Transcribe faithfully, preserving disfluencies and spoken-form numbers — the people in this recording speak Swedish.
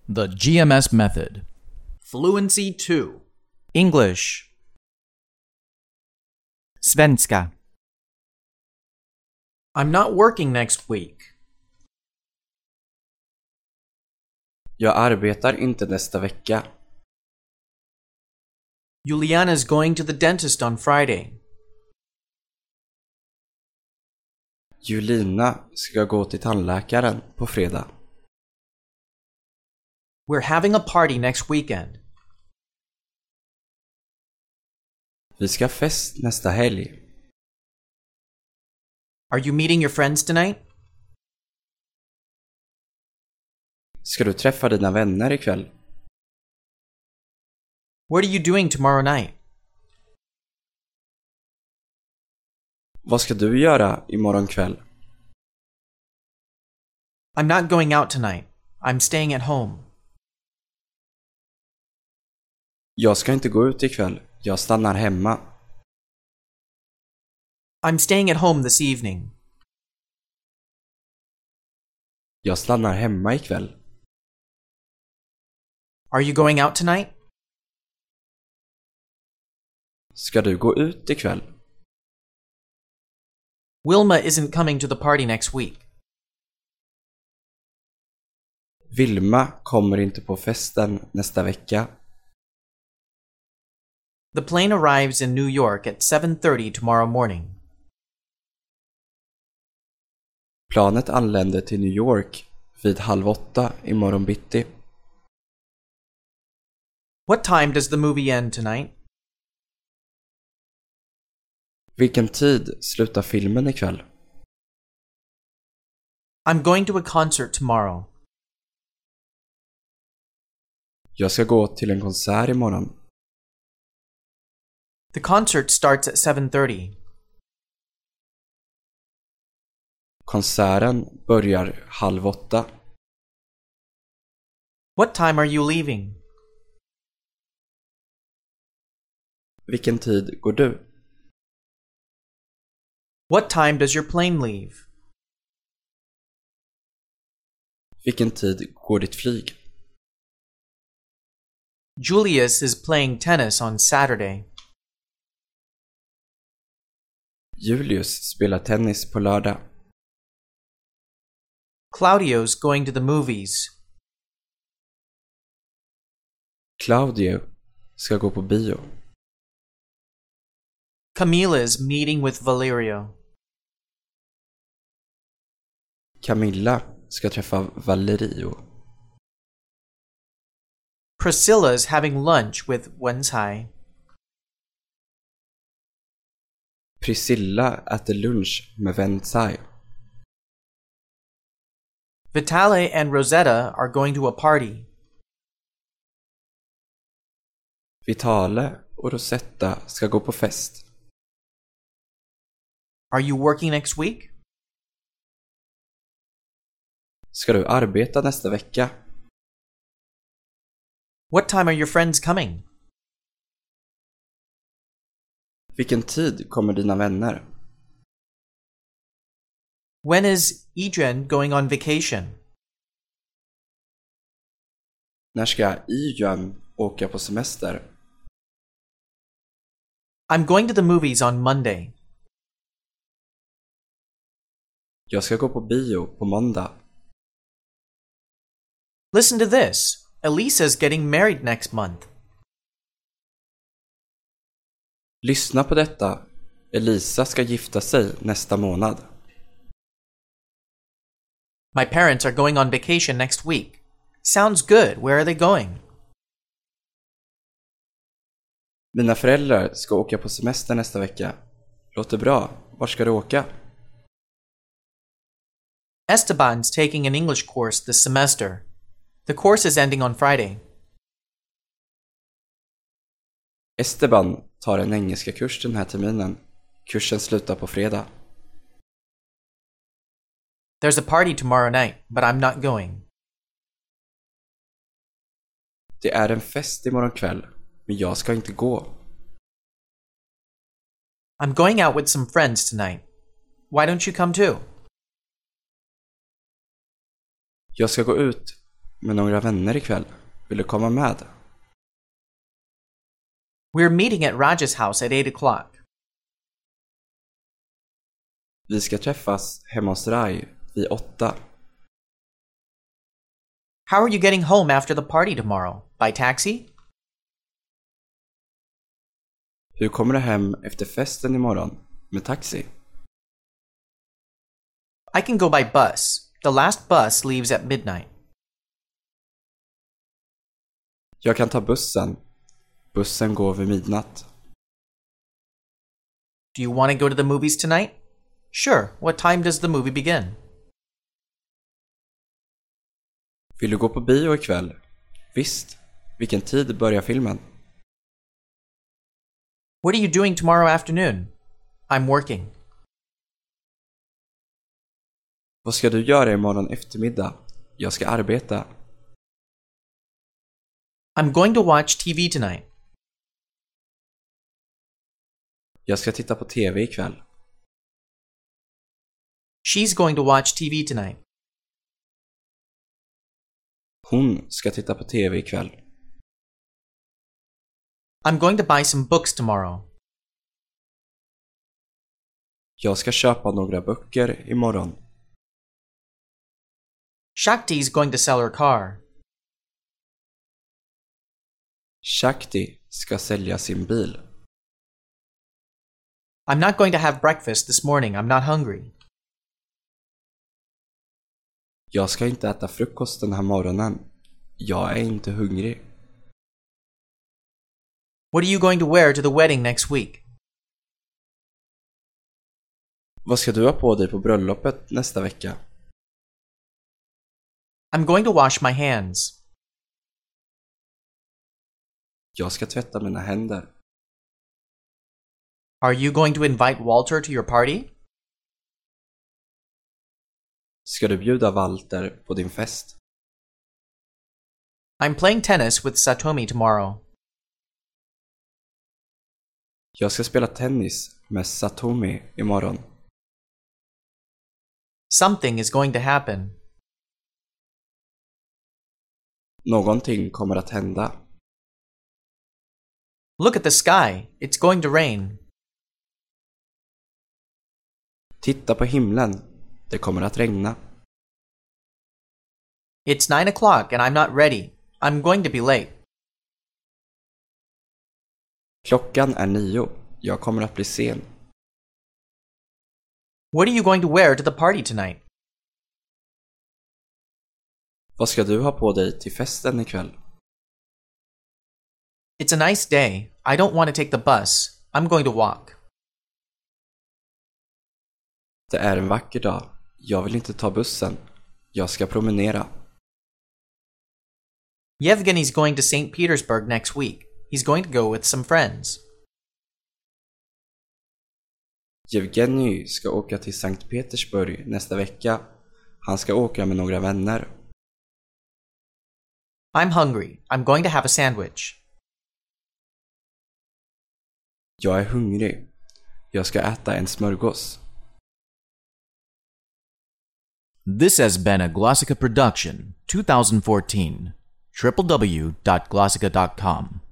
The G M S Method. Fluency two. English. Svenska. I'm not working next week. Jag arbetar inte nästa vecka. Juliana's going to the dentist on Friday. Julina ska gå till tandläkaren på fredag. We're having a party next weekend. Vi ska ha fest nästa helg. Are you meeting your friends tonight? Ska du träffa dina vänner ikväll? What are you doing tomorrow night? Vad ska du göra imorgon kväll? I'm not going out tonight. I'm staying at home. Jag ska inte gå ut ikväll. Jag stannar hemma. I'm staying at home this evening. Jag stannar hemma ikväll. Are you going out tonight? Ska du gå ut ikväll? Wilma isn't coming to the party next week. Vilma kommer inte på festen nästa vecka. The plane arrives in New York at seven thirty tomorrow morning. Planet anländer till New York vid halv åtta imorgon bitti. What time does the movie end tonight? Vilken tid slutar filmen ikväll? I'm going to a concert tomorrow. Jag ska gå till en konsert imorgon. The concert starts at seven thirty. Konserten börjar halv åtta. What time are you leaving? Vilken tid går du? What time does your plane leave? Vilken tid går ditt flyg? Julius is playing tennis on Saturday. Julius spelar tennis på lördag. Claudio's going to the movies. Claudio ska gå på bio. Camila is meeting with Valerio. Camilla ska träffa Valerio. Priscilla is having lunch with Wenzhai. Priscilla äter lunch med Wenzhai. Vitale and Rosetta are going to a party. Vitale och Rosetta ska gå på fest. Are you working next week? Ska du arbeta nästa vecka? What time are your friends coming? Vilken tid kommer dina vänner? When is Idren going on vacation? När ska Ijuan åka på semester? I'm going to the movies on Monday. Jag ska gå på bio på måndag. Listen to this. Elisa's getting married next month. Lyssna på detta. Elisa ska gifta sig nästa månad. My parents are going on vacation next week. Sounds good. Where are they going? Mina föräldrar ska åka på semester nästa vecka. Låter bra. Var ska du åka? Esteban's taking an English course this semester. The course is ending on Friday. Esteban tar en engelska kurs den här terminen. Kursen slutar på fredag. There's a party tomorrow night, but I'm not going. Det är en fest imorgon kväll, men jag ska inte gå. I'm going out with some friends tonight. Why don't you come too? Jag ska gå ut med några vänner ikväll. Vill du komma med? We're meeting at Raj's house at eight o'clock. Vi ska träffas hemma hos Raj vid åtta. How are you getting home after the party tomorrow? By taxi? Hur kommer du hem efter festen imorgon? Med taxi? I can go by bus. The last bus leaves at midnight. Jag kan ta bussen. Bussen går vid midnatt. Do you want to go to the movies tonight? Sure. What time does the movie begin? Vill du gå på bio ikväll? Visst. Vilken tid börjar filmen? What are you doing tomorrow afternoon? I'm working. Vad ska du göra imorgon eftermiddag? Jag ska arbeta. I'm going to watch T V tonight. Jag ska titta på tv ikväll. She's going to watch T V tonight. Hon ska titta på tv ikväll. I'm going to buy some books tomorrow. Jag ska köpa några böcker imorgon. Shakti is going to sell her car. Shakti ska sälja sin bil. I'm not going to have breakfast this morning. I'm not hungry. Jag ska inte äta frukost den här morgonen. Jag är inte hungrig. What are you going to wear to the wedding next week? Vad ska du ha på dig på bröllopet nästa vecka? I'm going to wash my hands. Jag ska tvätta mina händer. Are you going to invite Walter to your party? Ska du bjuda Walter på din fest? I'm playing tennis with Satomi tomorrow. Jag ska spela tennis med Satomi imorgon. Something is going to happen. Någonting kommer att hända. Look at the sky. It's going to rain. Titta på himlen. Det kommer att regna. It's nine o'clock and I'm not ready. I'm going to be late. Klockan är nio. Jag kommer att bli sen. What are you going to wear to the party tonight? Vad ska du ha på dig till festen ikväll? It's a nice day. I don't want to take the bus. I'm going to walk. Det är en vacker dag. Jag vill inte ta bussen. Jag ska promenera. Yevgeny's going to Saint Petersburg next week. He's going to go with some friends. Yevgeny ska åka till Sankt Petersburg nästa vecka. Han ska åka med några vänner. I'm hungry. I'm going to have a sandwich. Jag är hungrig. Jag ska äta en smörgås. This has been a Glossica production, twenty fourteen. w w w dot glossica dot com